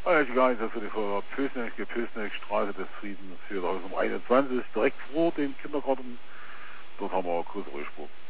Ich gar nicht, dass wir die Firma Pösneck, Straße des Friedens 4021, direkt vor dem Kindergarten. Dort haben wir größere Spur.